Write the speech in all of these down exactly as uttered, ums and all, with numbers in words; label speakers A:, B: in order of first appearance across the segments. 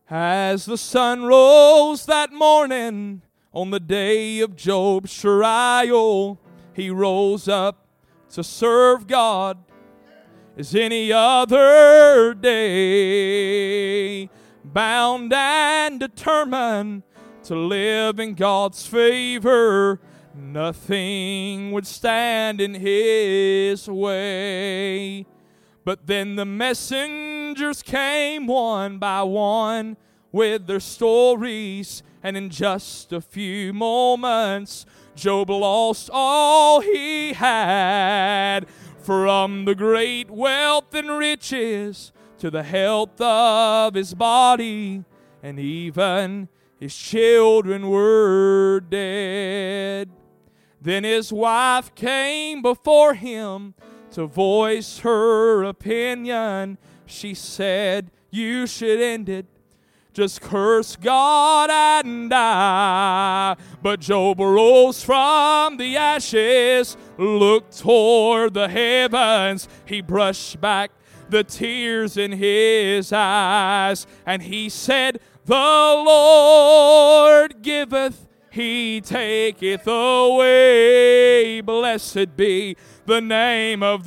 A: As the sun rose that morning on the day of Job's trial, he rose up to serve God as any other day, bound and determined to live in God's favor. Nothing would stand in his way. But then the messengers came one by one with their stories, and in just a few moments, Job lost all he had. From the great wealth and riches to the health of his body, and even his children were dead. Then his wife came before him to voice her opinion. She said, "You should end it. Just curse God and die." But Job rose from the ashes, looked toward the heavens. He brushed back the tears in his eyes, and he said, "The Lord giveth, he taketh away. Blessed be the name of the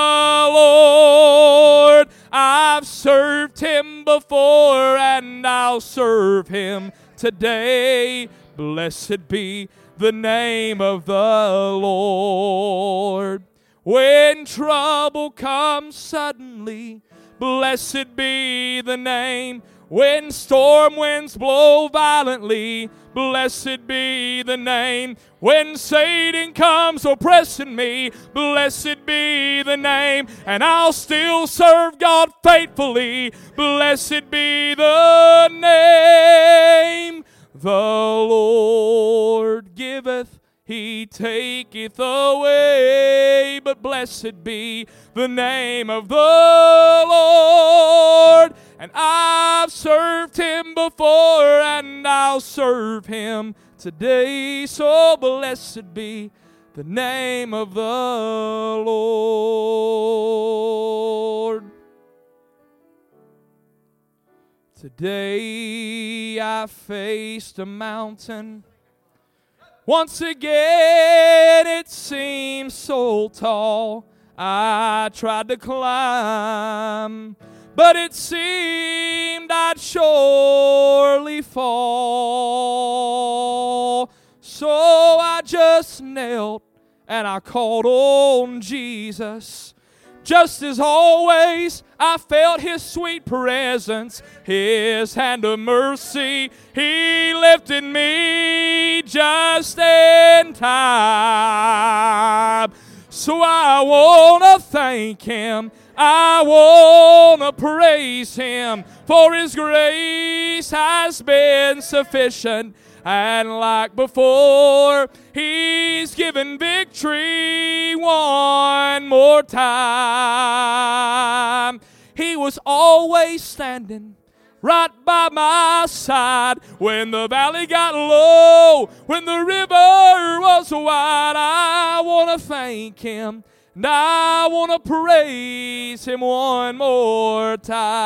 A: Lord. I've served him before, and I'll serve him today. Blessed be the name of the Lord. When trouble comes suddenly, blessed be the name. When storm winds blow violently, blessed be the name. When Satan comes oppressing me, blessed be the name. And I'll still serve God faithfully. Blessed be the name. The Lord giveth, he taketh away. But blessed be the name of the Lord. And I've served him before, and I'll serve him today. So blessed be the name of the Lord. Today I faced a mountain. Once again it seemed so tall. I tried to climb, but it seemed I'd surely fall. So I just knelt and I called on Jesus. Just as always, I felt his sweet presence, his hand of mercy. He lifted me just in time. So I want to thank him. I want to praise him, for his grace has been sufficient. And like before, he's given victory one more time. He was always standing right by my side when the valley got low, when the river was wide. I want to thank him, and I want to praise him one more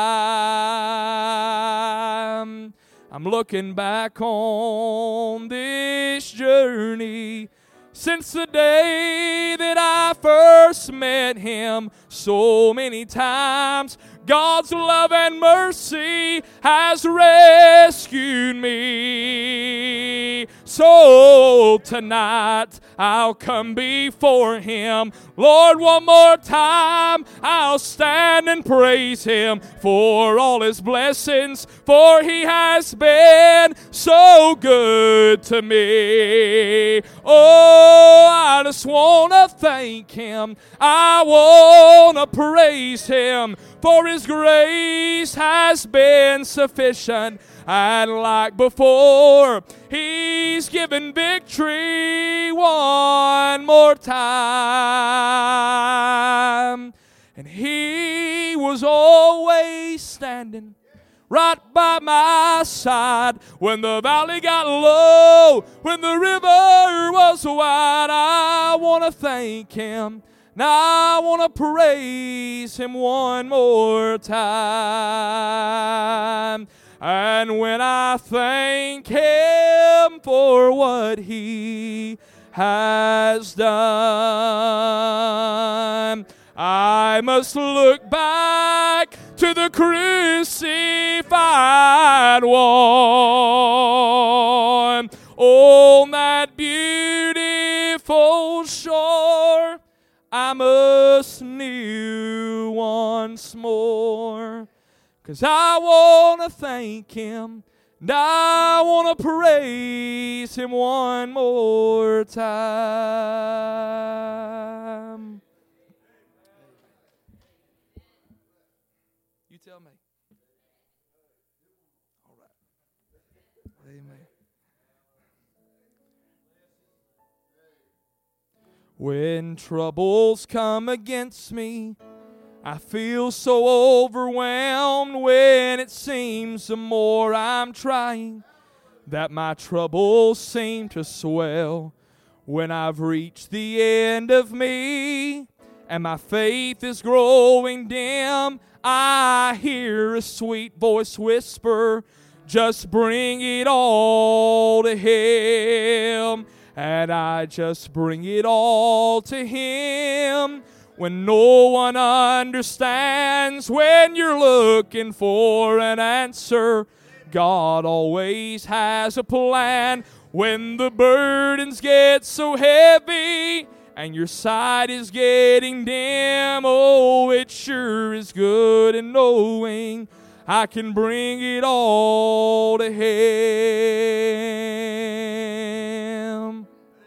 A: time. I'm looking back on this journey since the day that I first met him. So many times God's love and mercy has rescued me. So tonight I'll come before him, Lord, one more time. I'll stand and praise him for all his blessings, for he has been so good to me. Oh, I just want to thank him. I want to praise him, for his grace has been sufficient. And like before, he's given victory one more time. And he was always standing right by my side when the valley got low, when the river was wide. I want to thank him. Now I want to praise him one more time. And when I thank Him for what He has done, I must look back to the crucified one on that beautiful shore. I must kneel once more, 'cause I want to thank Him and I want to praise Him one more time. You tell me. All right. Amen. When troubles come against me, I feel so overwhelmed. When it seems the more I'm trying, that my troubles seem to swell. When I've reached the end of me and my faith is growing dim, I hear a sweet voice whisper, just bring it all to Him. And I just bring it all to Him. When no one understands, when you're looking for an answer, God always has a plan. When the burdens get so heavy and your sight is getting dim, oh, it sure is good in knowing I can bring it all to Him.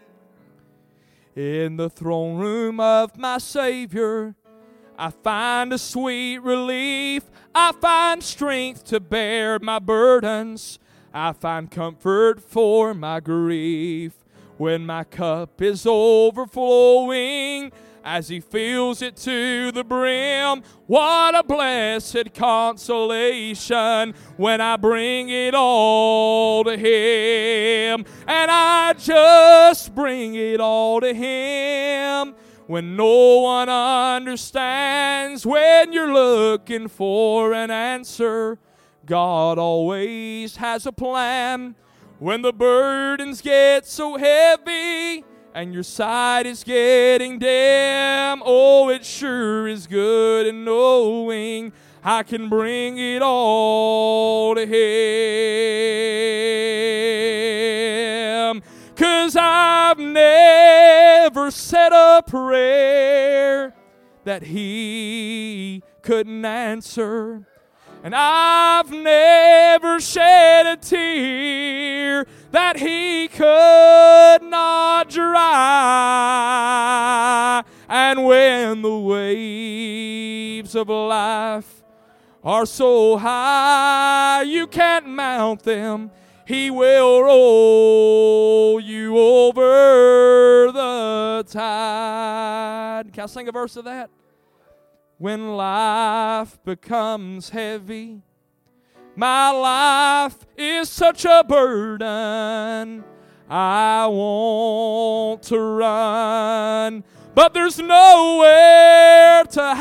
A: In the throne room of my Savior, I find a sweet relief. I find strength to bear my burdens. I find comfort for my grief. When my cup is overflowing, as He fills it to the brim, what a blessed consolation when I bring it all to Him. And I just bring it all to Him. When no one understands, when you're looking for an answer, God always has a plan. When the burdens get so heavy and your sight is getting dim, oh, it sure is good in knowing I can bring it all to Him. 'Cause I've never said a prayer that He couldn't answer. And I've never shed a tear that He could not dry. And when the waves of life are so high you can't mount them, He will roll you over the tide. Can I sing a verse of that? When life becomes heavy, my life is such a burden, I want to run, but there's nowhere to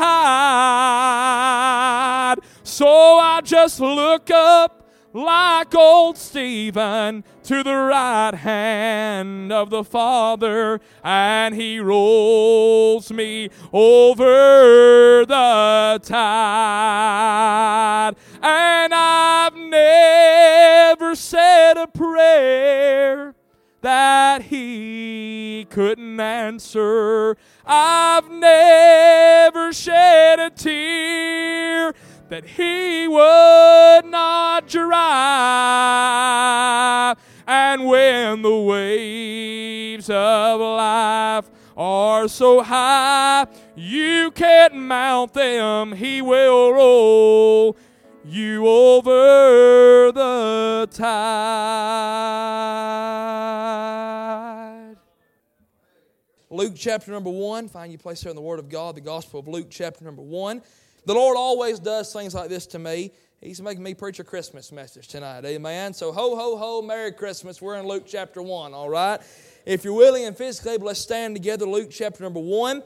A: hide. So I just look up like old Stephen to the right hand of the Father, and He rolls me over the tide. And I've never said a prayer that He couldn't answer. I've never shed a tear that He would not dry. And when the waves of life are so high you can't mount them, He will roll you over the tide. Luke chapter number one. Find your place there in the Word of God, the Gospel of Luke chapter number one. The Lord always does things like this to me. He's making me preach a Christmas message tonight. Amen. So ho, ho, ho, Merry Christmas. We're in Luke chapter one, all right? If you're willing and physically able, let's stand together. Luke chapter number one.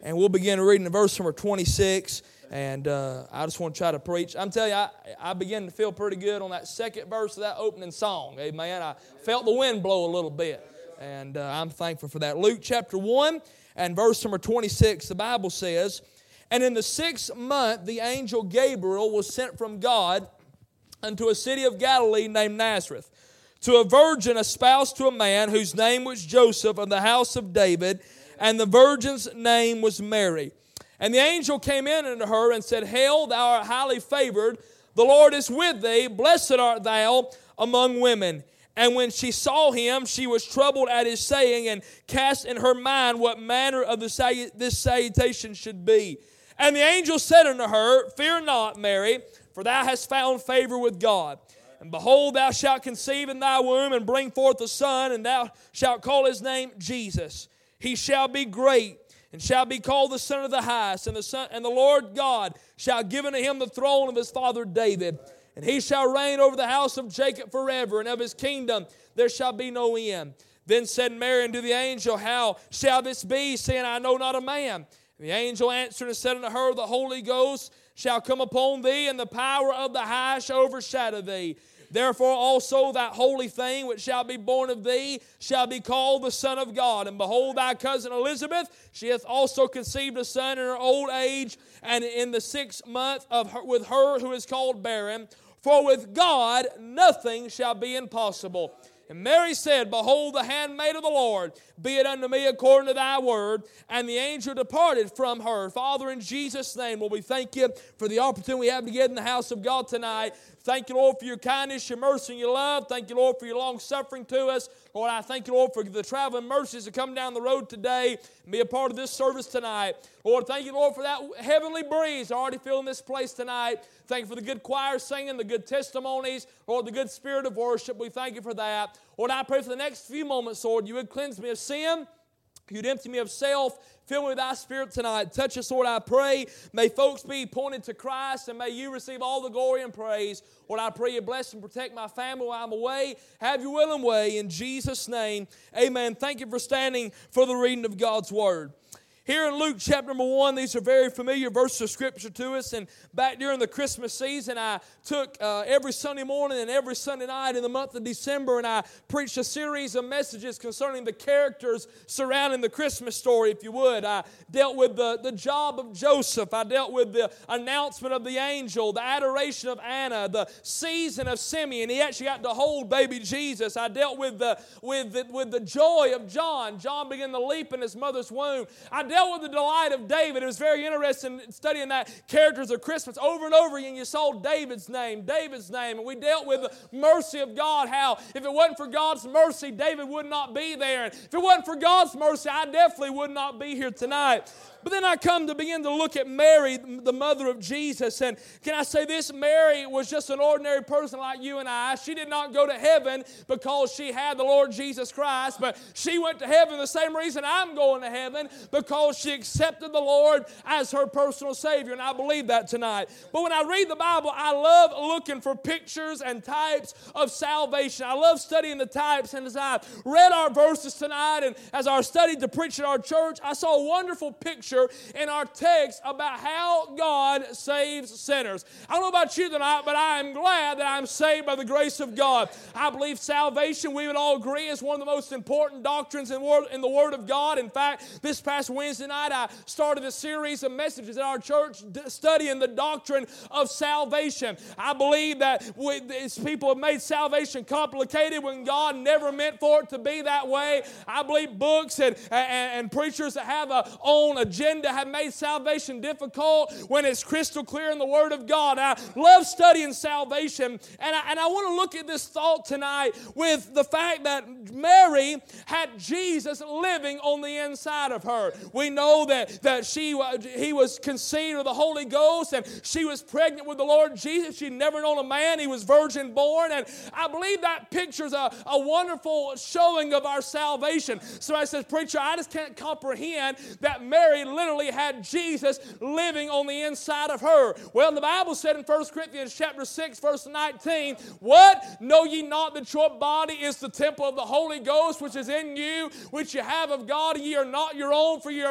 A: and we'll begin reading verse number twenty-six. And uh, I just want to try to preach. I'm telling you, I, I began to feel pretty good on that second verse of that opening song. Amen. I felt the wind blow a little bit, and uh, I'm thankful for that. Luke chapter one and verse number twenty-six, the Bible says, "And in the sixth month the angel Gabriel was sent from God unto a city of Galilee named Nazareth, to a virgin espoused to a man whose name was Joseph of the house of David, and the virgin's name was Mary. And the angel came in unto her and said, Hail, thou art highly favored, the Lord is with thee, blessed art thou among women. And when she saw him, she was troubled at his saying, and cast in her mind what manner of the salu- this salutation should be. And the angel said unto her, Fear not, Mary, for thou hast found favor with God. And behold, thou shalt conceive in thy womb, and bring forth a son, and thou shalt call his name Jesus. He shall be great, and shall be called the Son of the Highest, and the Son, and the Lord God shall give unto him the throne of his father David. And he shall reign over the house of Jacob forever, and of his kingdom there shall be no end. Then said Mary unto the angel, How shall this be, saying, I know not a man? And the angel answered and said unto her, The Holy Ghost shall come upon thee, and the power of the Highest shall overshadow thee. Therefore also that holy thing which shall be born of thee shall be called the Son of God. And behold, thy cousin Elizabeth, she hath also conceived a son in her old age, and in the sixth month of her, with her who is called barren. For with God nothing shall be impossible. And Mary said, Behold, the handmaid of the Lord, be it unto me according to thy word. And the angel departed from her. Father, in Jesus' name, Lord, we thank you for the opportunity we have to get in the house of God tonight. Thank you, Lord, for your kindness, your mercy, and your love. Thank you, Lord, for your long suffering to us. Lord, I thank you, Lord, for the traveling mercies to come down the road today and be a part of this service tonight. Lord, thank you, Lord, for that heavenly breeze already filling this place tonight. Thank you for the good choir singing, the good testimonies, Lord, the good spirit of worship. We thank you for that. Lord, I pray for the next few moments, Lord, you would cleanse me of sin. You'd empty me of self. Fill me with thy spirit tonight. Touch us, Lord, I pray. May folks be pointed to Christ, and may you receive all the glory and praise. Lord, I pray you bless and protect my family while I'm away. Have your will and way. In Jesus' name, amen. Thank you for standing for the reading of God's word. Here in Luke chapter number one, these are very familiar verses of Scripture to us. And back during the Christmas season, I took uh, every Sunday morning and every Sunday night in the month of December, and I preached a series of messages concerning the characters surrounding the Christmas story, if you would. I dealt with the, the job of Joseph. I dealt with the announcement of the angel, the adoration of Anna, the season of Simeon. He actually got to hold baby Jesus. I dealt with the, with the, with the joy of John. John began to leap in his mother's womb. I dealt with the delight of David. It was very interesting studying that characters of Christmas. Over and over again, you saw David's name, David's name. And we dealt with the mercy of God, how if it wasn't for God's mercy, David would not be there. And if it wasn't for God's mercy, I definitely would not be here tonight. But then I come to begin to look at Mary, the mother of Jesus. And can I say this? Mary was just an ordinary person like you and I. She did not go to heaven because she had the Lord Jesus Christ. But she went to heaven the same reason I'm going to heaven, because she accepted the Lord as her personal Savior. And I believe that tonight. But when I read the Bible, I love looking for pictures and types of salvation. I love studying the types. And as I read our verses tonight and as I studied to preach at our church, I saw a wonderful picture in our text about how God saves sinners. I don't know about you tonight, but I am glad that I'm saved by the grace of God. I believe salvation, we would all agree, is one of the most important doctrines in the Word of God. In fact, this past Wednesday night, I started a series of messages at our church studying the doctrine of salvation. I believe that we, people have made salvation complicated when God never meant for it to be that way. I believe books and, and, and preachers that have a own agenda have made salvation difficult when it's crystal clear in the Word of God. I love studying salvation, and I, and I want to look at this thought tonight with the fact that Mary had Jesus living on the inside of her. We know that, that she he was conceived of the Holy Ghost, and she was pregnant with the Lord Jesus. She'd never known a man. He was virgin born, and I believe that pictures a, a wonderful showing of our salvation. Somebody says, Preacher, I just can't comprehend that Mary literally had Jesus living on the inside of her. Well, the Bible said in First Corinthians chapter six, verse nineteen, What? Know ye not that your body is the temple of the Holy Ghost, which is in you, which you have of God, and ye are not your own, for ye are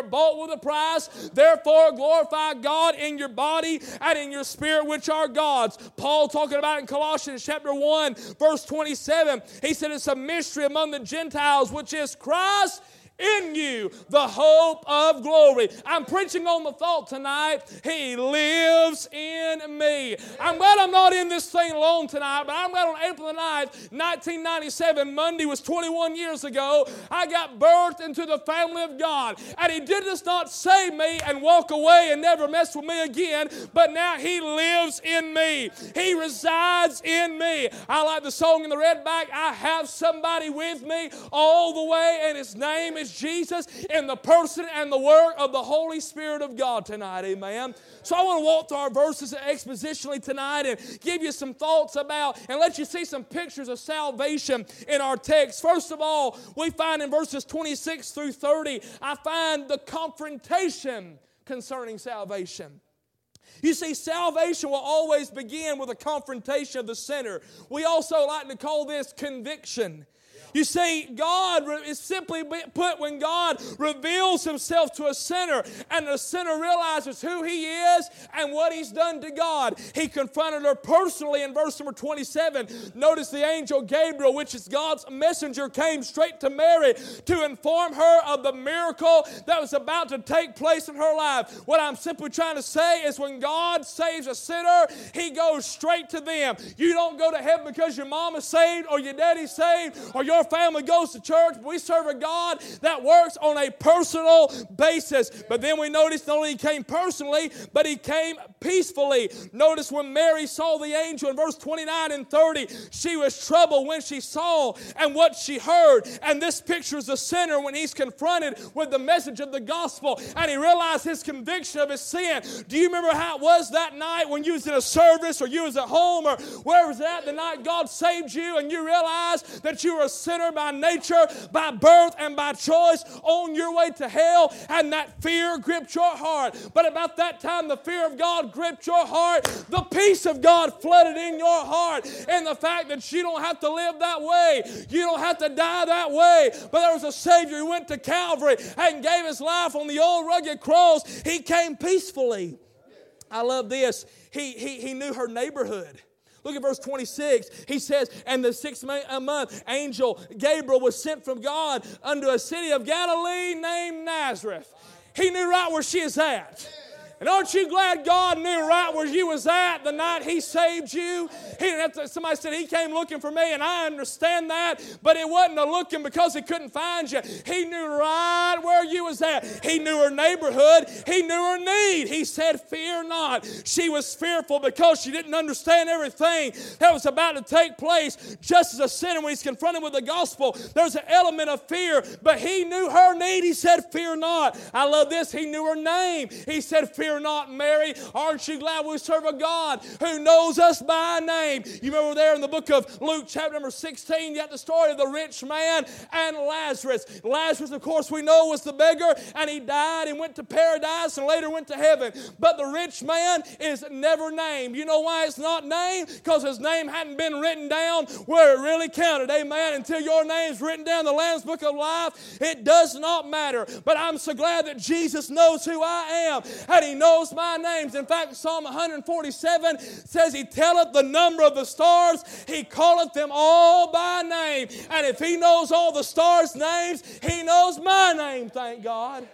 A: bought with a price. Therefore glorify God in your body and in your spirit, which are God's. Paul talking about in Colossians chapter one, verse twenty-seven, he said it's a mystery among the Gentiles, which is Christ in you, the hope of glory. I'm preaching on the thought tonight, He lives in me. I'm glad I'm not in this thing alone tonight, but I'm glad on April the ninth, nineteen ninety-seven, Monday was twenty-one years ago, I got birthed into the family of God. And He did just not save me and walk away and never mess with me again, but now He lives in me. He resides in me. I like the song in the red back, I have somebody with me all the way, and His name is Jesus, in the person and the work of the Holy Spirit of God tonight. Amen. So I want to walk through our verses expositionally tonight and give you some thoughts about and let you see some pictures of salvation in our text. First of all, we find in verses twenty-six through thirty, I find the confrontation concerning salvation. You see, salvation will always begin with a confrontation of the sinner. We also like to call this conviction. You see, God is simply put, when God reveals Himself to a sinner and the sinner realizes who he is and what he's done to God. He confronted her personally in verse number twenty-seven. Notice the angel Gabriel, which is God's messenger, came straight to Mary to inform her of the miracle that was about to take place in her life. What I'm simply trying to say is when God saves a sinner, He goes straight to them. You don't go to heaven because your mama's saved or your daddy's saved or your family goes to church. We serve a God that works on a personal basis. But then we notice not only He came personally, but He came peacefully. Notice when Mary saw the angel in verse twenty-nine and thirty, she was troubled when she saw and what she heard. And this pictures the sinner when he's confronted with the message of the gospel and he realized his conviction of his sin. Do you remember how it was that night when you was in a service or you was at home or where was that the night God saved you and you realized that you were a sinner by nature, by birth, and by choice on your way to hell, and that fear gripped your heart. But about that time the fear of God gripped your heart, the peace of God flooded in your heart, and the fact that you don't have to live that way, you don't have to die that way, but there was a Savior who went to Calvary and gave His life on the old rugged cross. He came peacefully. I love this. He, he, he knew her neighborhood. Look at verse twenty-six. He says, and the sixth month, angel Gabriel was sent from God unto a city of Galilee named Nazareth. He knew right where she is at. And aren't you glad God knew right where you was at the night He saved you? He didn't have to, somebody said He came looking for me, and I understand that, but it wasn't a looking because He couldn't find you. He knew right where you was at. He knew her neighborhood. He knew her need. He said, fear not. She was fearful because she didn't understand everything that was about to take place. Just as a sinner, when he's confronted with the gospel, there's an element of fear, but he knew her need. He said, fear not. I love this. He knew her name. He said, fear not, Mary. Aren't you glad we serve a God who knows us by name? You remember there in the book of Luke chapter number sixteen, you got the story of the rich man and Lazarus. Lazarus, of course, we know was the beggar, and he died and went to paradise and later went to heaven. But the rich man is never named. You know why it's not named? Because his name hadn't been written down where it really counted. Amen. Until your name's written down in the Lamb's Book of Life, it does not matter. But I'm so glad that Jesus knows who I am, and He knows my names. In fact, Psalm one forty-seven says He telleth the number of the stars, He calleth them all by name. And if He knows all the stars' names, He knows my name, thank God.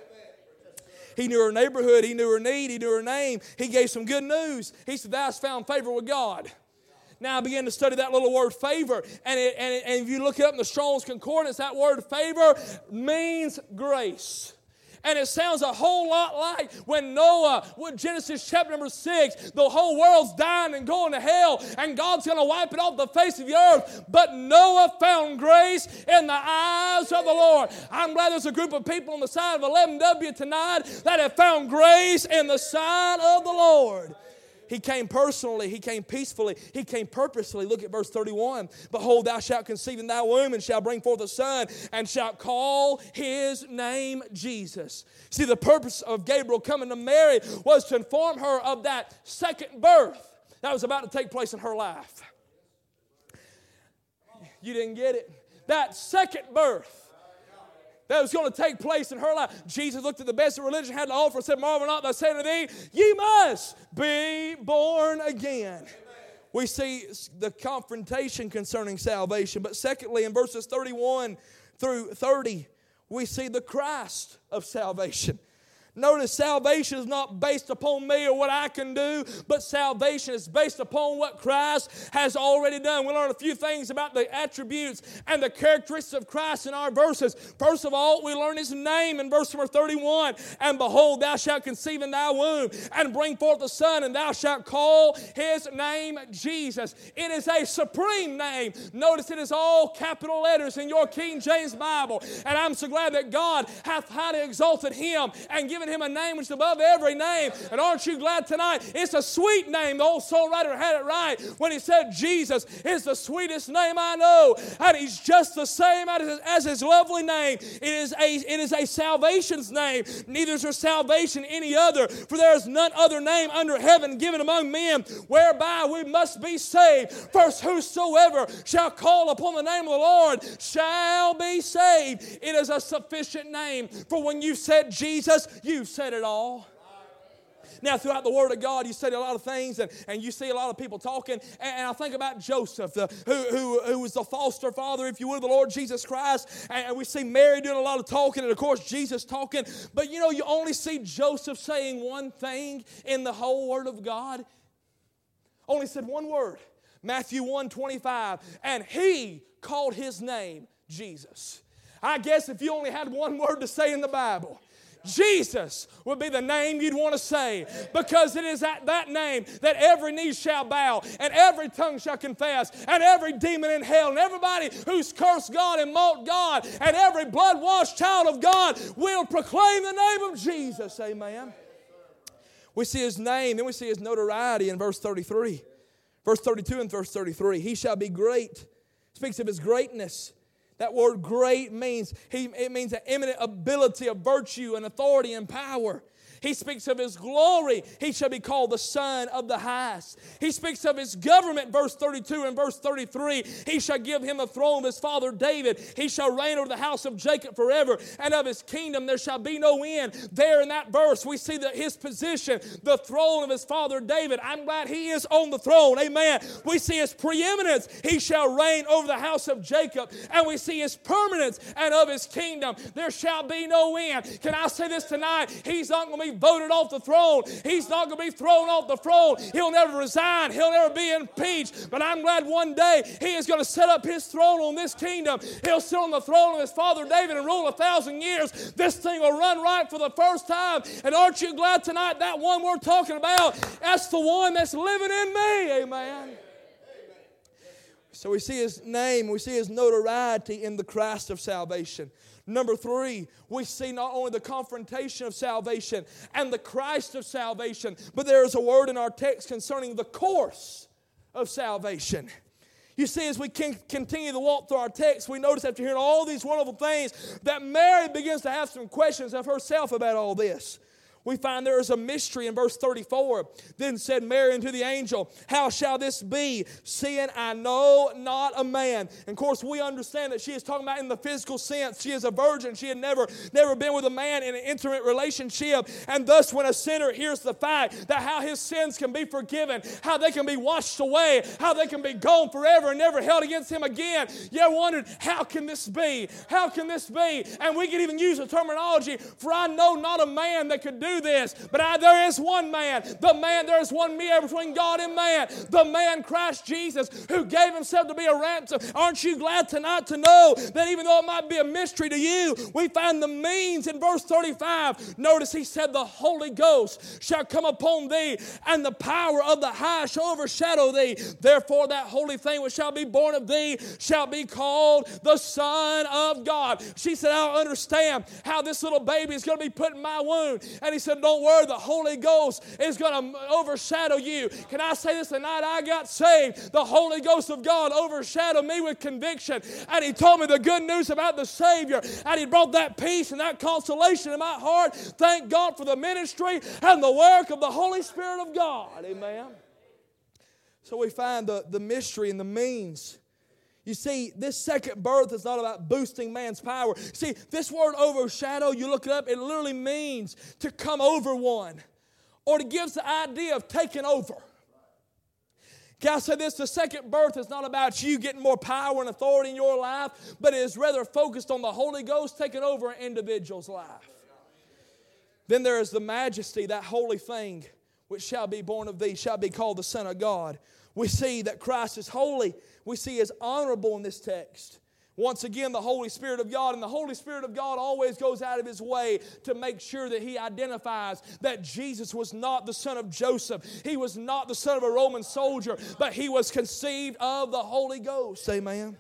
A: He knew her neighborhood, He knew her need, He knew her name. He gave some good news. He said, thou hast found favor with God. Now I began to study that little word favor, and, it, and, it, and if you look it up in the Strong's Concordance, that word favor means grace. And it sounds a whole lot like when Noah, with Genesis chapter number six, the whole world's dying and going to hell, and God's going to wipe it off the face of the earth. But Noah found grace in the eyes of the Lord. I'm glad there's a group of people on the side of eleven W tonight that have found grace in the sight of the Lord. He came personally. He came peacefully. He came purposely. Look at verse thirty-one. Behold, thou shalt conceive in thy womb and shalt bring forth a son and shalt call his name Jesus. See, the purpose of Gabriel coming to Mary was to inform her of that second birth that was about to take place in her life. You didn't get it? That second birth. that was going to take place in her life. Jesus looked at the best that religion had to offer and said, marvel not, that I say unto thee, ye must be born again. We see the confrontation concerning salvation. But secondly, in verses thirty-one through thirty, we see the Christ of salvation. Notice salvation is not based upon me or what I can do, but salvation is based upon what Christ has already done. We learn a few things about the attributes and the characteristics of Christ in our verses. First of all, we learn His name in verse number thirty-one. And behold, thou shalt conceive in thy womb and bring forth a son, and thou shalt call His name Jesus. It is a supreme name. Notice it is all capital letters in your King James Bible. And I'm so glad that God hath highly exalted Him and given Him a name which is above every name. And aren't you glad tonight? It's a sweet name. The old songwriter had it right when he said Jesus is the sweetest name I know. And He's just the same as His lovely name. It is a, it is a salvation's name. Neither is there salvation any other. For there is none other name under heaven given among men whereby we must be saved. First, whosoever shall call upon the name of the Lord shall be saved. It is a sufficient name. For when you said Jesus, you've said it all. Now, throughout the Word of God, you study a lot of things, and, and you see a lot of people talking. And, and I think about Joseph, the, who, who, who was the foster father, if you will, of the Lord Jesus Christ. And, and we see Mary doing a lot of talking, and of course, Jesus talking. But you know, you only see Joseph saying one thing in the whole Word of God. Only said one word. Matthew one twenty-five. And he called his name Jesus. I guess if you only had one word to say in the Bible, Jesus would be the name you'd want to say, because it is at that name that every knee shall bow and every tongue shall confess, and every demon in hell and everybody who's cursed God and mocked God and every blood-washed child of God will proclaim the name of Jesus. Amen. We see His name, then we see His notoriety in verse thirty-three. Verse thirty-two and verse thirty-three. He shall be great. Speaks of His greatness. That word great means, he, it means an eminent ability of virtue and authority and power. He speaks of His glory. He shall be called the Son of the Highest. He speaks of His government, verse thirty-two and verse thirty-three. He shall give Him the throne of His father David. He shall reign over the house of Jacob forever, and of His kingdom there shall be no end. There in that verse we see that His position, the throne of His father David. I'm glad He is on the throne. Amen. We see His preeminence. He shall reign over the house of Jacob. And we see His permanence, and of His kingdom there shall be no end. Can I say this tonight? He's not going to be voted off the throne. He's not going to be thrown off the throne. He'll never resign. He'll never be impeached. But I'm glad one day He is going to set up His throne on this kingdom. He'll sit on the throne of His father David and rule a thousand years. This thing will run right for the first time. And aren't you glad tonight that one we're talking about, that's the one that's living in me. Amen. So we see His name, we see His notoriety in the Christ of salvation. Number three, we see not only the confrontation of salvation and the Christ of salvation, but there is a word in our text concerning the course of salvation. You see, as we can continue to walk through our text, we notice after hearing all these wonderful things that Mary begins to have some questions of herself about all this. We find there is a mystery in verse thirty-four. Then said Mary unto the angel, how shall this be, seeing I know not a man? And of course, we understand that she is talking about in the physical sense. She is a virgin. She had never, never been with a man in an intimate relationship. And thus, when a sinner hears the fact that how his sins can be forgiven, how they can be washed away, how they can be gone forever and never held against him again, you ever wondered, how can this be? How can this be? And we can even use the terminology, for I know not a man that could do this, but I, there is one man, the man, there is one mediator between God and man, the man Christ Jesus, who gave Himself to be a ransom. Aren't you glad tonight to know that even though it might be a mystery to you, we find the means in verse thirty-five. Notice He said, the Holy Ghost shall come upon thee, and the power of the high shall overshadow thee. Therefore that holy thing which shall be born of thee shall be called the Son of God. She said, I don't understand how this little baby is going to be put in my womb. And He said, don't worry, the Holy Ghost is going to overshadow you. Can I say this? The night I got saved, the Holy Ghost of God overshadowed me with conviction. And He told me the good news about the Savior. And He brought that peace and that consolation in my heart. Thank God for the ministry and the work of the Holy Spirit of God. Amen. So we find the, the mystery and the means. You see, this second birth is not about boosting man's power. See, this word overshadow, you look it up, it literally means to come over one, or to give the idea of taking over. Can I say this? The second birth is not about you getting more power and authority in your life, but it is rather focused on the Holy Ghost taking over an individual's life. Then there is the majesty, that holy thing which shall be born of thee, shall be called the Son of God. We see that Christ is holy. We see He is honorable in this text. Once again, the Holy Spirit of God, and the Holy Spirit of God always goes out of His way to make sure that He identifies that Jesus was not the son of Joseph. He was not the son of a Roman soldier, but He was conceived of the Holy Ghost. Amen.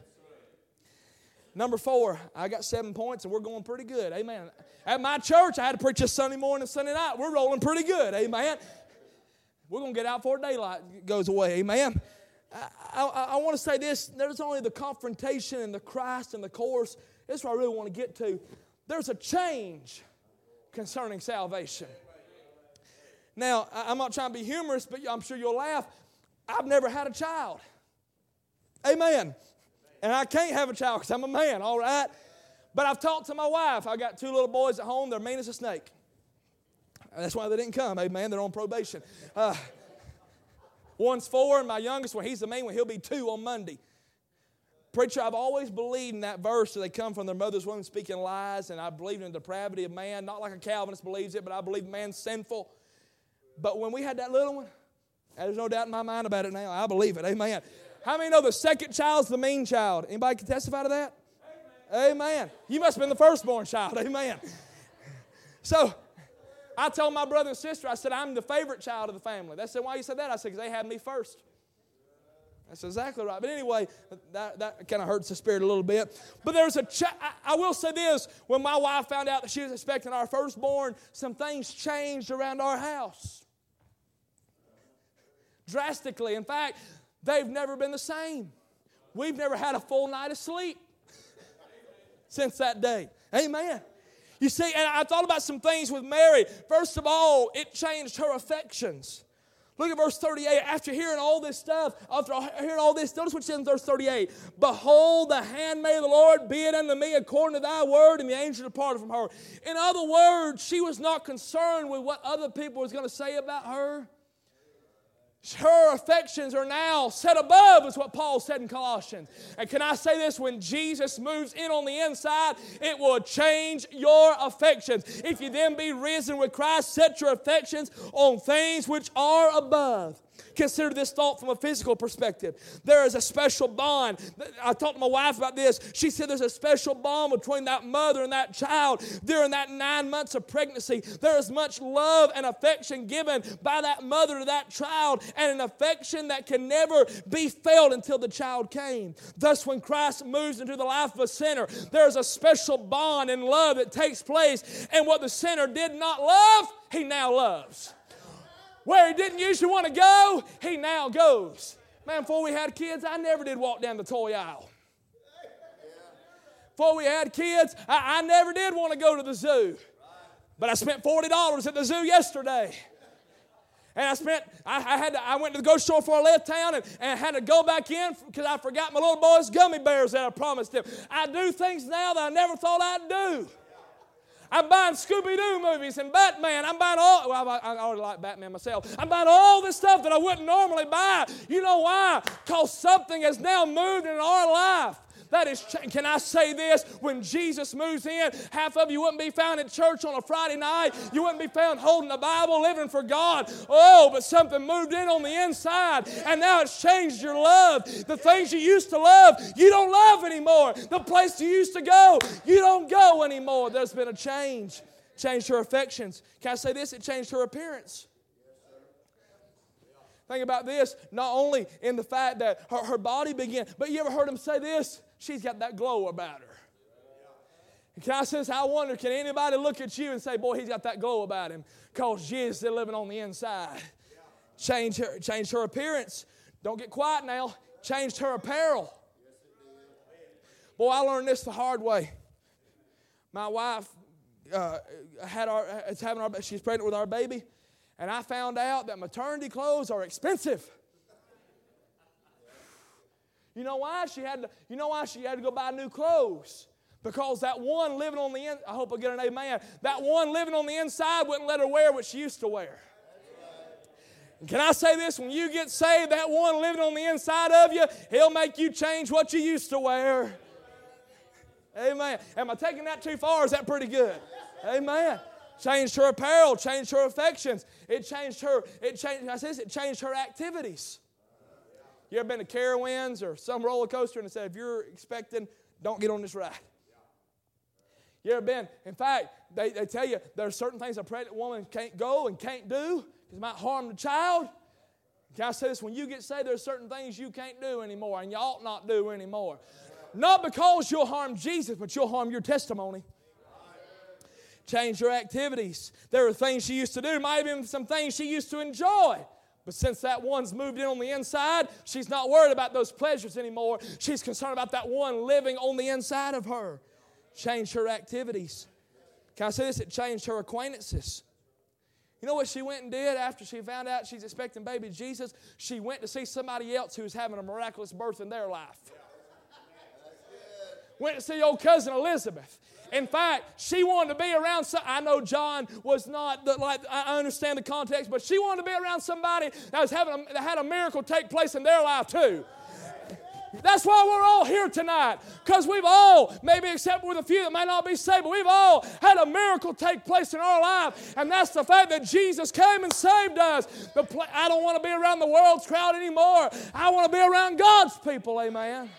A: Number four, I got seven points and we're going pretty good. Amen. At my church, I had to preach this Sunday morning and Sunday night. We're rolling pretty good. Amen. We're going to get out before daylight goes away. Amen. I, I, I want to say this. There's only the confrontation and the Christ and the course. This is what I really want to get to. There's a change concerning salvation. Now, I'm not trying to be humorous, but I'm sure you'll laugh. I've never had a child. Amen. And I can't have a child because I'm a man, all right? But I've talked to my wife. I got two little boys at home. They're mean as a snake. That's why they didn't come. Amen. They're on probation. Uh, one's four, and my youngest one, he's the main one. He'll be two on Monday. Preacher, I've always believed in that verse that they come from their mother's womb speaking lies, and I believe in the depravity of man. Not like a Calvinist believes it, but I believe man's sinful. But when we had that little one, there's no doubt in my mind about it now. I believe it. Amen. How many know the second child's the mean child? Anybody can testify to that? Amen. Amen. You must have been the firstborn child. Amen. So, I told my brother and sister, I said, I'm the favorite child of the family. They said, why you said that? I said, because they had me first. That's exactly right. But anyway, that, that kind of hurts the spirit a little bit. But there's a, ch- I, I will say this, when my wife found out that she was expecting our firstborn, some things changed around our house. Drastically. In fact, they've never been the same. We've never had a full night of sleep since that day. Amen. You see, and I thought about some things with Mary. First of all, it changed her affections. Look at verse thirty-eight. After hearing all this stuff, after hearing all this, notice what it says in verse thirty-eight. Behold, the handmaid of the Lord, be it unto me according to thy word, and the angel departed from her. In other words, she was not concerned with what other people was going to say about her. Her affections are now set above, is what Paul said in Colossians. And can I say this? When Jesus moves in on the inside, it will change your affections. If you then be risen with Christ, set your affections on things which are above. Consider this thought from a physical perspective. There is a special bond. I talked to my wife about this. She said there's a special bond between that mother and that child during that nine months of pregnancy. There is much love and affection given by that mother to that child, and an affection that can never be felt until the child came. Thus, when Christ moves into the life of a sinner, there is a special bond and love that takes place, and what the sinner did not love, he now loves. Where he didn't usually want to go, he now goes. Man, before we had kids, I never did walk down the toy aisle. Before we had kids, I, I never did want to go to the zoo. But I spent forty dollars at the zoo yesterday. And I spent, I, I had to, I went to the grocery store before I left town and, and had to go back in because I forgot my little boy's gummy bears that I promised him. I do things now that I never thought I'd do. I'm buying Scooby-Doo movies and Batman. I'm buying all, well, I, I already like Batman myself. I'm buying all this stuff that I wouldn't normally buy. You know why? Because something has now moved in our life. That is, can I say this? When Jesus moves in, half of you wouldn't be found at church on a Friday night. You wouldn't be found holding the Bible, living for God. Oh, but something moved in on the inside, and now it's changed your love. The things you used to love, you don't love anymore. The place you used to go, you don't go anymore. There's been a change. Changed her affections. Can I say this? It changed her appearance. Think about this, not only in the fact that her, her body began, but you ever heard him say this? She's got that glow about her. And can I say this? I wonder, can anybody look at you and say, boy, he's got that glow about him? Because Jesus is living on the inside. Change her, change her appearance. Don't get quiet now. Changed her apparel. Boy, I learned this the hard way. My wife uh, had our, is having our, she's pregnant with our baby. And I found out that maternity clothes are expensive. You know why she had to, you know why she had to go buy new clothes? Because that one living on the inside, I hope I get an amen, that one living on the inside wouldn't let her wear what she used to wear. And can I say this? When you get saved, that one living on the inside of you, he'll make you change what you used to wear. Amen. Am I taking that too far? Is that pretty good? Amen. Changed her apparel, changed her affections. It changed her, it changed, I said, it changed her activities. You ever been to Carowinds or some roller coaster and said, if you're expecting, don't get on this ride? You ever been? In fact, they, they tell you there are certain things a pregnant woman can't go and can't do because it might harm the child. Can I say this? When you get saved, there are certain things you can't do anymore and you ought not do anymore. Not because you'll harm Jesus, but you'll harm your testimony. Change your activities. There are things she used to do. Might have been some things she used to enjoy. But since that one's moved in on the inside, she's not worried about those pleasures anymore. She's concerned about that one living on the inside of her. Changed her activities. Can I say this? It changed her acquaintances. You know what she went and did after she found out she's expecting baby Jesus? She went to see somebody else who was having a miraculous birth in their life. Went to see old cousin Elizabeth. In fact, she wanted to be around some, I know John was not, the, like, I understand the context, but she wanted to be around somebody that, was having a, that had a miracle take place in their life too. That's why we're all here tonight, because we've all, maybe except with a few that may not be saved, but we've all had a miracle take place in our life, and that's the fact that Jesus came and saved us. The pla- I don't want to be around the world's crowd anymore. I want to be around God's people, amen.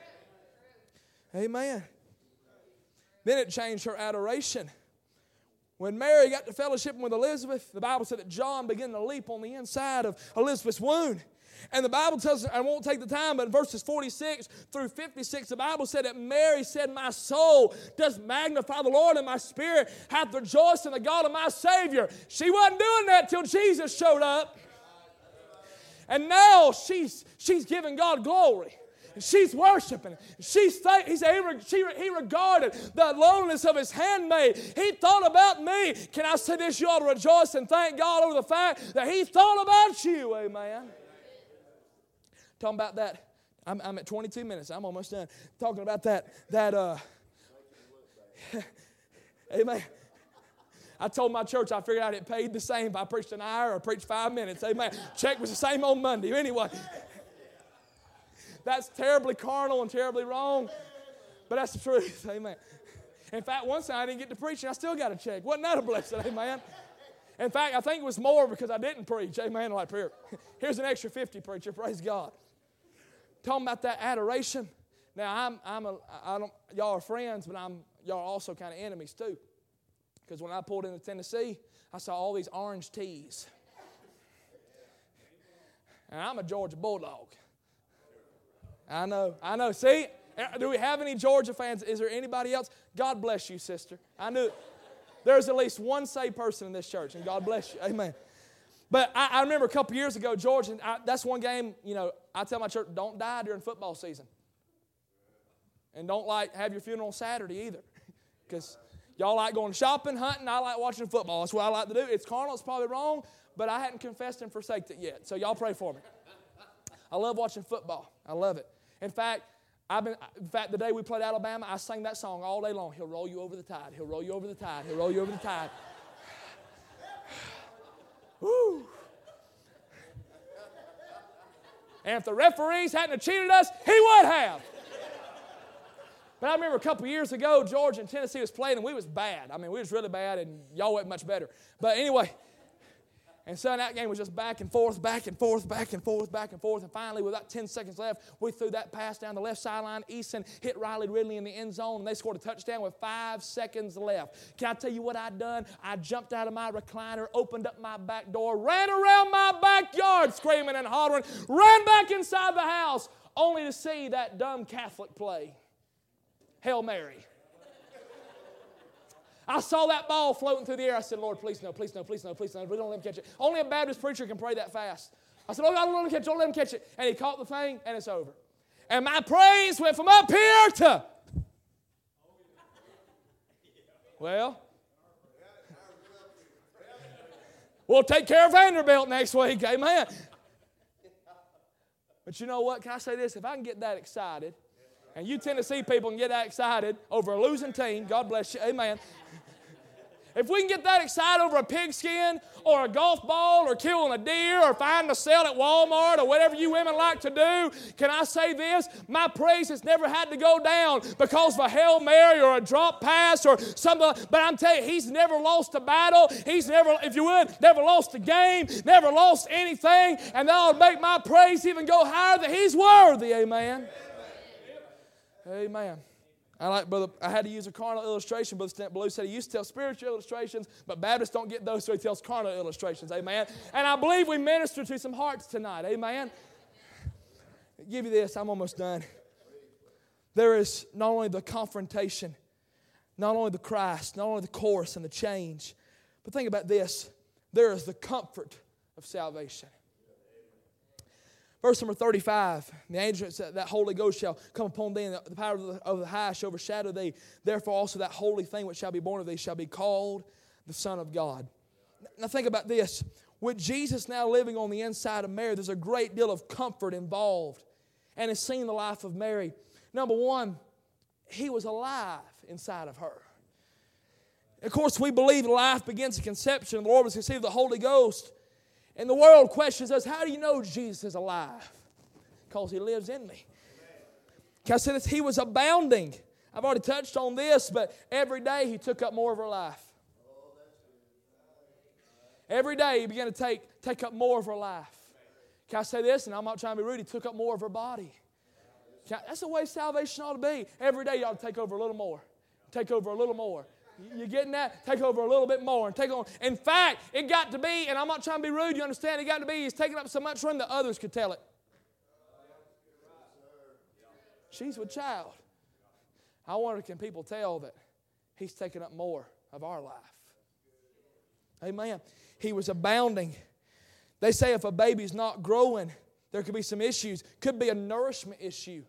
A: Amen. Then it changed her adoration. When Mary got to fellowshipping with Elizabeth, the Bible said that John began to leap on the inside of Elizabeth's womb. And the Bible tells us, I won't take the time, but in verses forty-six through fifty-six, the Bible said that Mary said, my soul does magnify the Lord, and my spirit hath rejoiced in the God of my Savior. She wasn't doing that till Jesus showed up. And now she's, she's giving God glory. She's worshiping. She's th- he said he, she, he regarded the loneliness of his handmaid. He thought about me. Can I say this? You ought to rejoice and thank God over the fact that he thought about you. Amen. Talking about that. I'm, I'm at twenty-two minutes. I'm almost done. Talking about that. That. Uh, amen. I told my church I figured out it paid the same if I preached an hour or preached five minutes. Amen. Check was the same on Monday. Anyway. That's terribly carnal and terribly wrong, but that's the truth, amen. In fact, one time I didn't get to preach and I still got a check. Wasn't that a blessing, amen? In fact, I think it was more because I didn't preach, amen. Like, here, here's an extra fifty, preacher, praise God. Talking about that adoration. Now, I'm, I'm a, I don't, y'all are friends, but I'm, y'all are also kind of enemies too. Because when I pulled into Tennessee, I saw all these orange tees. And I'm a Georgia Bulldog. I know, I know. See, do we have any Georgia fans? Is there anybody else? God bless you, sister. I knew there's at least one saved person in this church, and God bless you. Amen. But I, I remember a couple years ago, Georgia, I, that's one game, you know, I tell my church, don't die during football season. And don't, like, have your funeral on Saturday either. Because y'all like going shopping, hunting. I like watching football. That's what I like to do. It's carnal. It's probably wrong, but I hadn't confessed and forsaked it yet. So y'all pray for me. I love watching football. I love it. In fact, I've been, in fact, the day we played Alabama, I sang that song all day long. He'll roll you over the tide. He'll roll you over the tide. He'll roll you over the tide. Woo. And if the referees hadn't cheated us, he would have. But I remember a couple years ago, Georgia and Tennessee was playing, and we was bad. I mean, we was really bad, and y'all wasn't much better. But anyway, and so that game was just back and forth, back and forth, back and forth, back and forth. And finally, with about ten seconds left, we threw that pass down the left sideline. Easton hit Riley Ridley in the end zone, and they scored a touchdown with five seconds left. Can I tell you what I'd done? I jumped out of my recliner, opened up my back door, ran around my backyard screaming and hollering, ran back inside the house, only to see that dumb Catholic play. Hail Mary. I saw that ball floating through the air. I said, Lord, please no, please no, please no, please no. We don't let him catch it. Only a Baptist preacher can pray that fast. I said, oh, God, don't let him catch it. Don't let him catch it. And he caught the thing, and it's over. And my praise went from up here to, well, we'll take care of Vanderbilt next week. Amen. But you know what? Can I say this? If I can get that excited, and you Tennessee people can get that excited over a losing team, God bless you, amen. If we can get that excited over a pigskin or a golf ball or killing a deer or finding a sale at Walmart or whatever you women like to do, can I say this? My praise has never had to go down because of a Hail Mary or a drop pass or something. But I'm telling you, He's never lost a battle. He's never, if you would, never lost a game, never lost anything. And that ought to make my praise even go higher that He's worthy. Amen. Amen. Amen. I like, brother, I had to use a carnal illustration. Brother Stent Blue said he used to tell spiritual illustrations, but Baptists don't get those, so he tells carnal illustrations. Amen. And I believe we minister to some hearts tonight. Amen. I'll give you this. I'm almost done. There is not only the confrontation, not only the Christ, not only the course and the change, but think about this. There is the comfort of salvation. Verse number thirty-five, the angel said, that Holy Ghost shall come upon thee, and the power of the, of the high shall overshadow thee. Therefore also that holy thing which shall be born of thee shall be called the Son of God. Now think about this. With Jesus now living on the inside of Mary, there's a great deal of comfort involved. And it's seen the life of Mary. Number one, He was alive inside of her. Of course, we believe life begins at conception. The Lord was conceived of the Holy Ghost. And the world questions us, how do you know Jesus is alive? Because He lives in me. Can I say this? He was abounding. I've already touched on this, but every day He took up more of her life. Every day He began to take, take up more of her life. Can I say this? And I'm not trying to be rude. He took up more of her body. I, that's the way salvation ought to be. Every day you ought to take over a little more. Take over a little more. You getting that? Take over a little bit more and take on. In fact, it got to be, and I'm not trying to be rude, you understand, it got to be He's taking up so much room that others could tell it. She's with child. I wonder, can people tell that He's taking up more of our life? Amen. He was abounding. They say if a baby's not growing, there could be some issues. Could be a nourishment issue.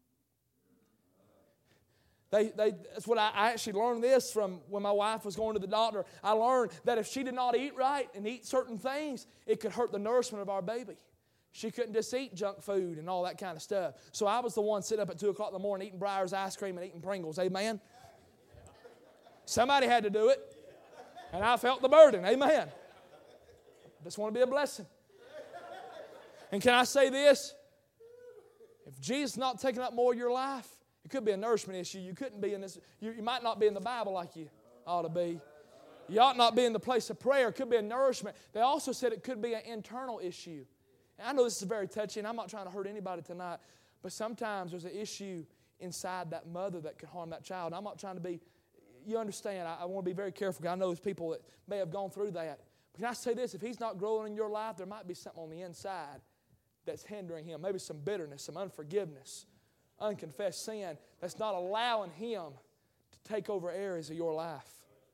A: They, they, that's what I, I actually learned this from when my wife was going to the doctor. I learned that if she did not eat right and eat certain things, it could hurt the nourishment of our baby. She couldn't just eat junk food and all that kind of stuff. So I was the one sitting up at two o'clock in the morning eating Breyers ice cream and eating Pringles. Amen? Somebody had to do it. And I felt the burden. Amen. I just want to be a blessing. And can I say this? If Jesus is not taking up more of your life, it could be a nourishment issue. You couldn't be in this. You, you might not be in the Bible like you ought to be. You ought not be in the place of prayer. It could be a nourishment. They also said it could be an internal issue. And I know this is very touchy, and I'm not trying to hurt anybody tonight, but sometimes there's an issue inside that mother that could harm that child. And I'm not trying to be, you understand, I, I want to be very careful because I know there's people that may have gone through that. But can I say this? If He's not growing in your life, there might be something on the inside that's hindering Him. Maybe some bitterness, some unforgiveness, unconfessed sin that's not allowing Him to take over areas of your life.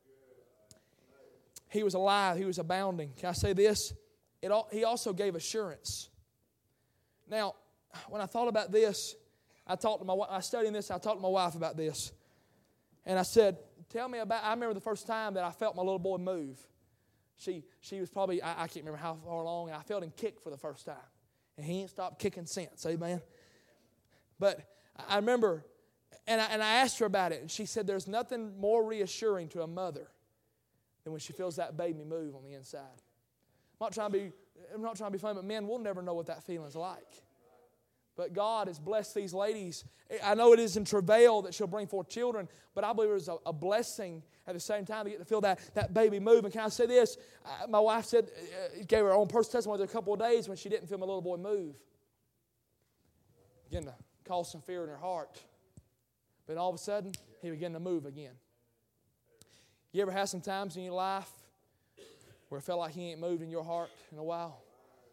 A: He was alive. He was abounding. Can I say this? It all, he also gave assurance. Now, when I thought about this, I talked to my I studied this. I talked to my wife about this, and I said, "Tell me about." I remember the first time that I felt my little boy move. She she was probably I, I can't remember how far along, and I felt him kick for the first time, and he ain't stopped kicking since. Amen. But I remember, and I, and I asked her about it, and she said, "There's nothing more reassuring to a mother than when she feels that baby move on the inside." I'm not trying to be, I'm not trying to be funny, but men, we'll never know what that feeling's like. But God has blessed these ladies. I know it is in travail that she'll bring forth children, but I believe it's a, a blessing at the same time to get to feel that, that baby move. And can I say this? Uh, my wife said, uh, gave her own personal testimony there a couple of days when she didn't feel my little boy move. Began to cause some fear in her heart. But all of a sudden, he began to move again. You ever had some times in your life where it felt like He ain't moved in your heart in a while?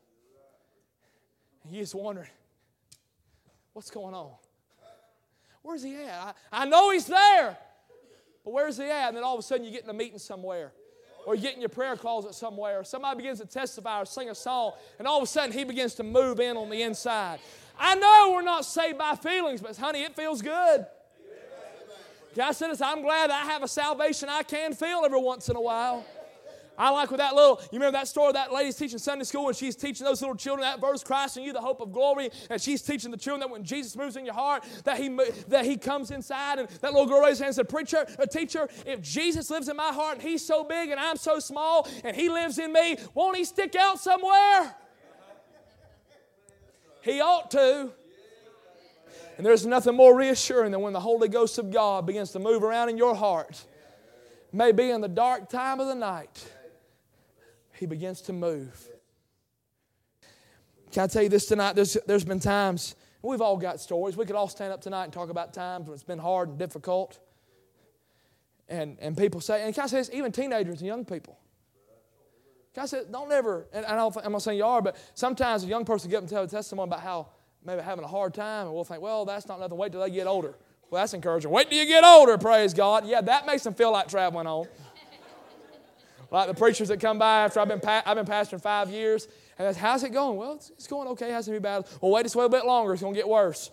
A: And you just wondering, what's going on? Where's He at? I, I know He's there, but where's He at? And then all of a sudden you get in a meeting somewhere, or you get in your prayer closet somewhere, or somebody begins to testify or sing a song, and all of a sudden He begins to move in on the inside. I know we're not saved by feelings, but honey, it feels good. Can I say this? I'm glad I have a salvation I can feel every once in a while. I like with that little, you remember that story, that lady's teaching Sunday school and she's teaching those little children that verse, Christ in you, the hope of glory, and she's teaching the children that when Jesus moves in your heart, that he that he comes inside, and that little girl raised her hand and said, preacher, a teacher, if Jesus lives in my heart and he's so big and I'm so small and he lives in me, won't he stick out somewhere? He ought to. And there's nothing more reassuring than when the Holy Ghost of God begins to move around in your heart. Maybe in the dark time of the night, He begins to move. Can I tell you this tonight? There's, there's been times, we've all got stories. We could all stand up tonight and talk about times when it's been hard and difficult. And, and people say, and can I say this, even teenagers and young people. Can I say, don't ever, and I don't, I'm not saying you are, but sometimes a young person get up and tell a testimony about how maybe having a hard time, and we'll think, well, that's not nothing. Wait till they get older. Well, that's encouraging. Wait till you get older, praise God. Yeah, that makes them feel like traveling on. Like the preachers that come by after I've been pa- I've been pastoring five years, and that's, how's it going? Well, it's, it's going okay. It hasn't been bad. Well, wait just a little bit longer. It's going to get worse.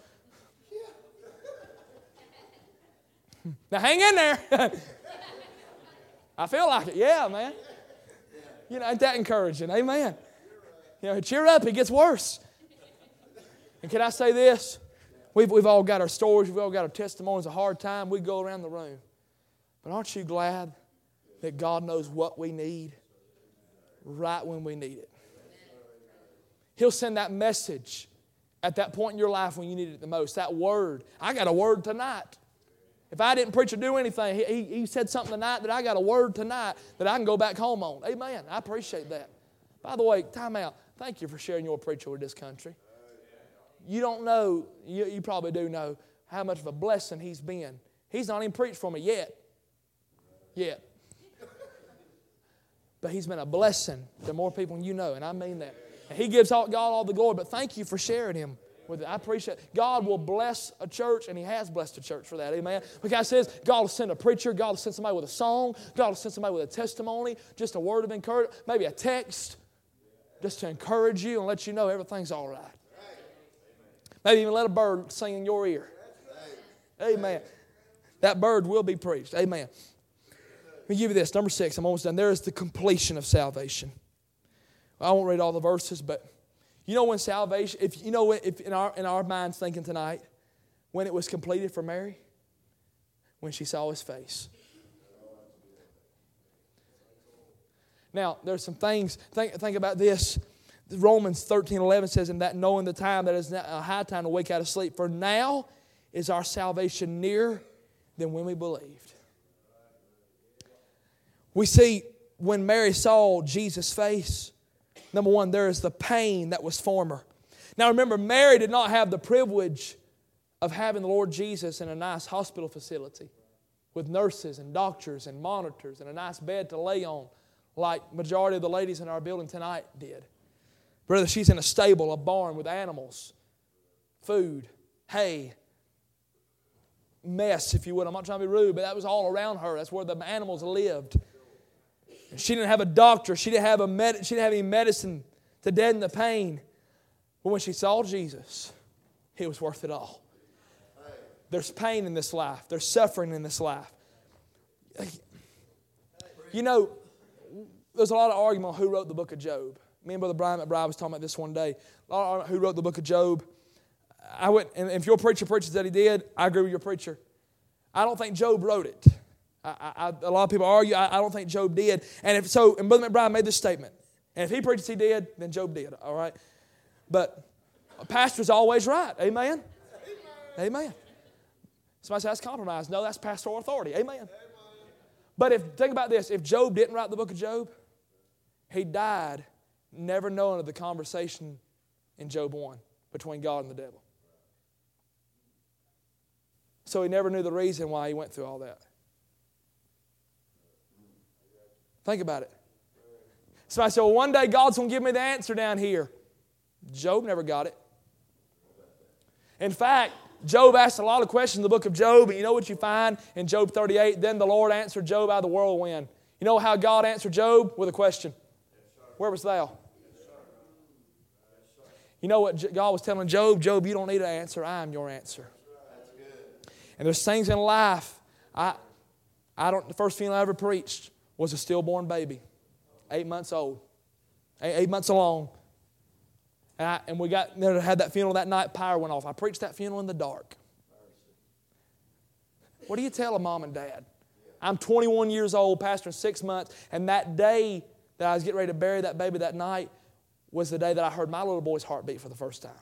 A: Now, hang in there. I feel like it. Yeah, man. You know, ain't that encouraging? Amen. You know, cheer up. It gets worse. And can I say this? We've, we've all got our stories. We've all got our testimonies. A hard time. We go around the room. But aren't you glad that God knows what we need right when we need it? He'll send that message at that point in your life when you need it the most. That word. I got a word tonight. If I didn't preach or do anything, he, he, he said something tonight that I got a word tonight that I can go back home on. Amen. I appreciate that. By the way, time out. Thank you for sharing your preacher with this country. You don't know, you, you probably do know how much of a blessing he's been. He's not even preached for me yet. Yet. But he's been a blessing to more people than you know, and I mean that. And he gives all, God all the glory, but thank you for sharing him with it. I appreciate it. God will bless a church, and he has blessed a church for that. Amen. Like I says, God will send a preacher. God will send somebody with a song. God will send somebody with a testimony, just a word of encouragement, maybe a text, just to encourage you and let you know everything's all right. Maybe even let a bird sing in your ear. Amen. That bird will be preached. Amen. Let me give you this. Number six. I'm almost done. There is the completion of salvation. I won't read all the verses, but you know when salvation, if you know if in our in our minds thinking tonight, when it was completed for Mary? When she saw his face. Now, there's some things, think, think about this. Romans thirteen eleven says, in that knowing the time that is now a high time to wake out of sleep, for now is our salvation nearer than when we believed. We see when Mary saw Jesus' face, number one, there is the pain that was former. Now remember, Mary did not have the privilege of having the Lord Jesus in a nice hospital facility with nurses and doctors and monitors and a nice bed to lay on like majority of the ladies in our building tonight did. Brother, she's in a stable, a barn with animals, food, hay, mess, if you would. I'm not trying to be rude, but that was all around her. That's where the animals lived. She didn't have a doctor. She didn't have a med- she didn't have any medicine to deaden the pain. But when she saw Jesus, it was worth it all. There's pain in this life. There's suffering in this life. You know, there's a lot of argument on who wrote the book of Job. Me and Brother Brian McBride was talking about this one day. A lot of argument who wrote the book of Job. I went, and if your preacher preaches that he did, I agree with your preacher. I don't think Job wrote it. I, I, a lot of people argue. I, I don't think Job did. And if so, and Brother McBride made this statement. And if he preaches he did, then Job did. All right. But a pastor's always right. Amen. Amen. Amen. Somebody says that's compromise. No, that's pastoral authority. Amen. Amen. But if think about this: if Job didn't write the book of Job, he died never knowing of the conversation in Job one between God and the devil. So he never knew the reason why he went through all that. Think about it. Somebody said, well, one day God's going to give me the answer down here. Job never got it. In fact, Job asked a lot of questions in the book of Job, and you know what you find in Job thirty-eight? Then the Lord answered Job out of the whirlwind. You know how God answered Job? With a question. Where was thou? You know what God was telling Job? Job, you don't need an answer. I am your answer. And there's things in life, I, I don't. The first funeral I ever preached was a stillborn baby. eight months old, eight, eight months along. And, I, and we got there to have that funeral that night. Power went off. I preached that funeral in the dark. What do you tell a mom and dad? I'm twenty-one years old, pastoring six months, and that day that I was getting ready to bury that baby that night was the day that I heard my little boy's heartbeat for the first time.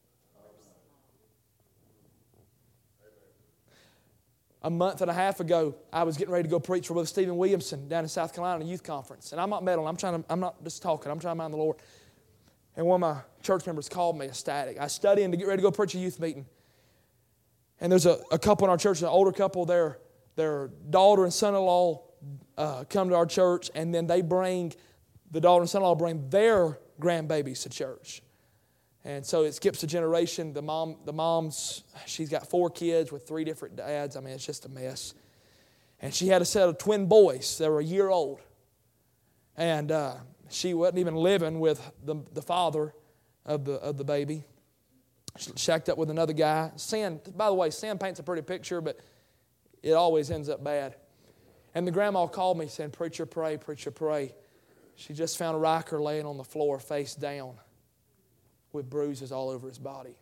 A: A month and a half ago, I was getting ready to go preach for Brother Stephen Williamson down in South Carolina, a youth conference. And I'm not meddling. I'm trying to, I'm not just talking. I'm trying to mind the Lord. And one of my church members called me ecstatic. I was studying to get ready to go preach a youth meeting. And there's a, a couple in our church, an older couple, their, their daughter and son-in-law uh, come to our church, and then they bring, the daughter and son-in-law bring their grandbabies to church. And so it skips a generation. The mom, the mom's, she's got four kids with three different dads. I mean, it's just a mess. And she had a set of twin boys that were a year old. And uh, she wasn't even living with the, the father of the, of the baby. She shacked up with another guy. Sin, by the way, sin paints a pretty picture, but it always ends up bad. And the grandma called me saying, "Preacher, pray, preacher, pray." She just found Riker laying on the floor face down with bruises all over his body.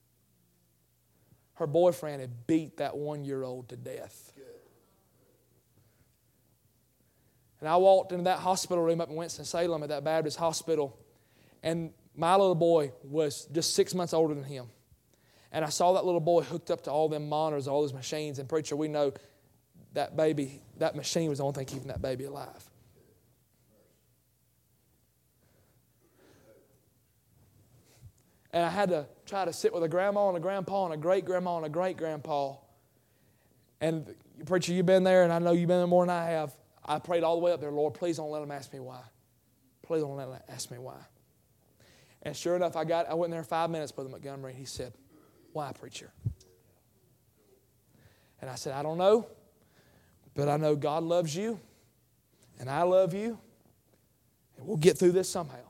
A: Her boyfriend had beat that one-year-old to death. And I walked into that hospital room up in Winston-Salem at that Baptist hospital, and my little boy was just six months older than him. And I saw that little boy hooked up to all them monitors, all those machines. And preacher, we know that baby, that machine was the only thing keeping that baby alive. And I had to try to sit with a grandma and a grandpa and a great-grandma and a great-grandpa. And preacher, you've been there, and I know you've been there more than I have. I prayed all the way up there, "Lord, please don't let them ask me why. Please don't let them ask me why." And sure enough, I got I went in there five minutes, Brother Montgomery. He said, "Why, preacher?" And I said, "I don't know, but I know God loves you, and I love you, and we'll get through this somehow.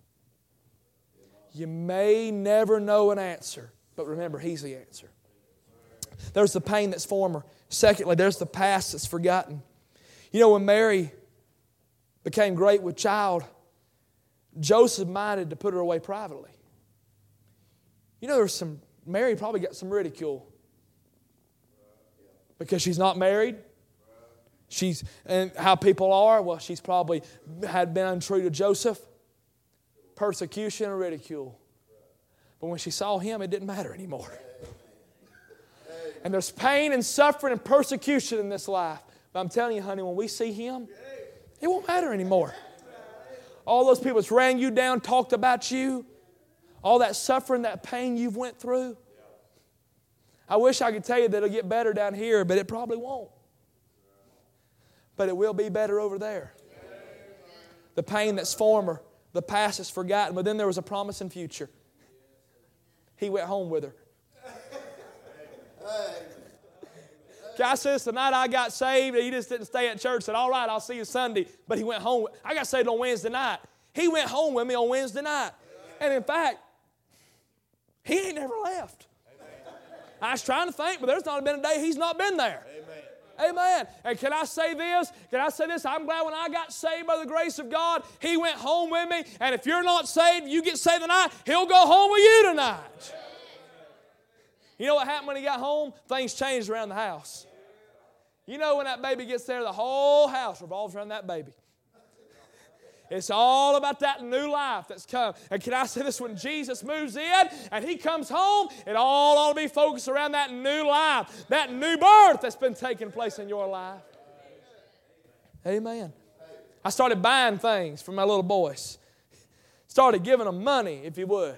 A: You may never know an answer, but remember, He's the answer." There's the pain that's former. Secondly, there's the past that's forgotten. You know, when Mary became great with child, Joseph minded to put her away privately. You know, there's some, Mary probably got some ridicule because she's not married. She's, and how people are, well, she's probably had been untrue to Joseph. Persecution and ridicule. But when she saw him, it didn't matter anymore. And there's pain and suffering and persecution in this life. But I'm telling you, honey, when we see Him, it won't matter anymore. All those people that's ran you down, talked about you, all that suffering, that pain you've went through. I wish I could tell you that it'll get better down here, but it probably won't. But it will be better over there. The pain that's former, the past is forgotten, but then there was a promising future. He went home with her. Can I say this? The night I got saved, he just didn't stay at church. Said, "All right, I'll see you Sunday." But he went home. I got saved on Wednesday night. He went home with me on Wednesday night. And in fact, he ain't never left. Amen. I was trying to think, but there's not been a day he's not been there. Amen. Amen. And can I say this? Can I say this? I'm glad when I got saved by the grace of God, he went home with me. And if you're not saved, you get saved tonight, he'll go home with you tonight. You know what happened when he got home? Things changed around the house. You know when that baby gets there, the whole house revolves around that baby. It's all about that new life that's come. And can I say this? When Jesus moves in and He comes home, it all ought to be focused around that new life, that new birth that's been taking place in your life. Amen. I started buying things for my little boys. Started giving them money, if you would.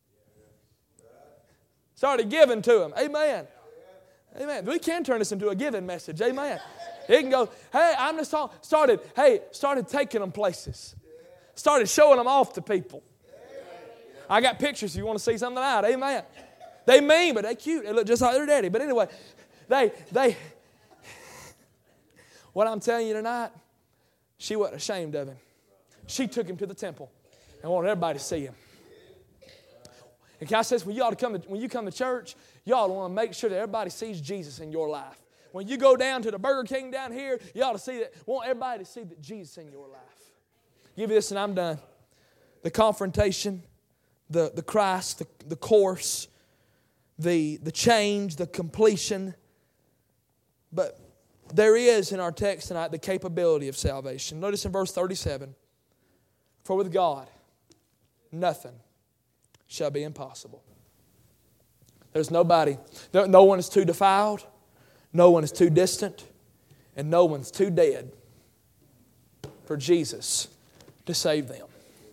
A: Started giving to them. Amen. Amen. We can turn this into a giving message. Amen. It can go, hey, I'm just talking. Started, hey, started taking them places. Started showing them off to people. I got pictures if you want to see something out. Amen. They mean, but they cute. They look just like their daddy. But anyway, they, they, what I'm telling you tonight, she wasn't ashamed of him. She took him to the temple and wanted everybody to see him. And can I say this? When you, ought to come to, when you come to church, you ought to want to make sure that everybody sees Jesus in your life. When you go down to the Burger King down here, you ought to see that, want everybody to see that Jesus in your life. Give you this and I'm done. The confrontation, the, the Christ, the, the course, the, the change, the completion. But there is in our text tonight the capability of salvation. Notice in verse thirty-seven, for with God nothing shall be impossible. There's nobody, no one is too defiled, no one is too distant, and no one's too dead for Jesus to save them.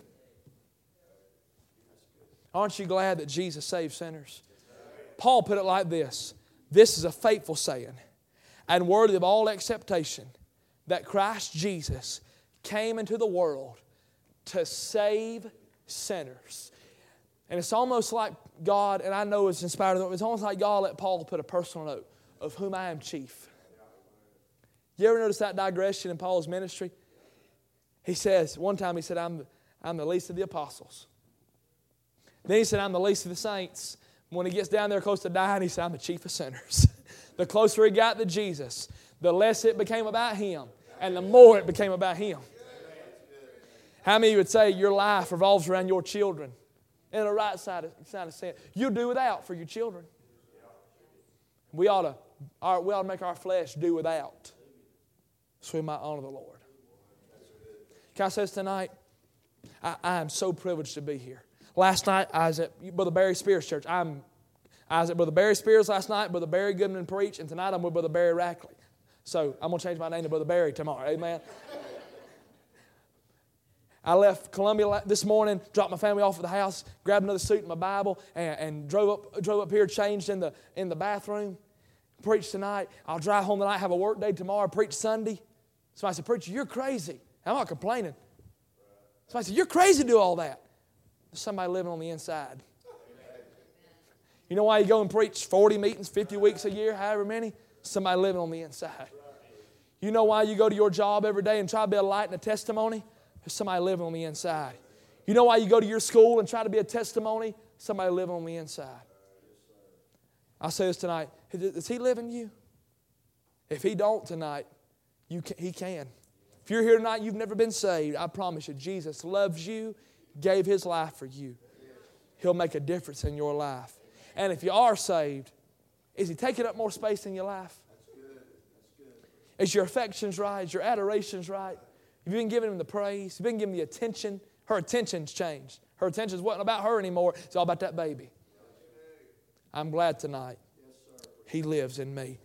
A: Aren't you glad that Jesus saves sinners? Paul put it like this, this is a faithful saying and worthy of all acceptation, that Christ Jesus came into the world to save sinners. And it's almost like God, and I know it's inspired, it's almost like God let Paul put a personal note of whom I am chief. You ever notice that digression in Paul's ministry? He says, one time he said, I'm the, I'm the least of the apostles. Then he said, I'm the least of the saints. When he gets down there close to dying, he said, I'm the chief of sinners. The closer he got to Jesus, the less it became about him, and the more it became about him. How many of you would say your life revolves around your children? In the right side of, side of sin. You'll do without for your children. We ought to, our, we ought to make our flesh do without, so we might honor the Lord. Can I say this tonight? I, I am so privileged to be here. Last night I was at Brother Barry Spears Church. I'm, I was at Brother Barry Spears last night. Brother Barry Goodman preached, and tonight I'm with Brother Barry Rackley. So I'm going to change my name to Brother Barry tomorrow. Amen. I left Columbia this morning, dropped my family off at the house, grabbed another suit and my Bible, and, and drove up drove up here, changed in the in the bathroom, preached tonight. I'll drive home tonight, have a work day tomorrow, preach Sunday. Somebody said, preacher, you're crazy. I'm not complaining. Somebody said, you're crazy to do all that. There's somebody living on the inside. You know why you go and preach forty meetings, fifty weeks a year, however many? Somebody living on the inside. You know why you go to your job every day and try to be a light and a testimony? There's somebody living on the inside. You know why you go to your school and try to be a testimony? Somebody living on the inside. I'll say this tonight. Does he live in you? If he don't tonight, you can, he can. If you're here tonight, you've never been saved, I promise you, Jesus loves you, gave His life for you. He'll make a difference in your life. And if you are saved, is He taking up more space in your life? Is your affections right? Is your adorations right? Have you been giving Him the praise? Have you been giving Him the attention? Her attention's changed. Her attention wasn't about her anymore. It's all about that baby. I'm glad tonight He lives in me.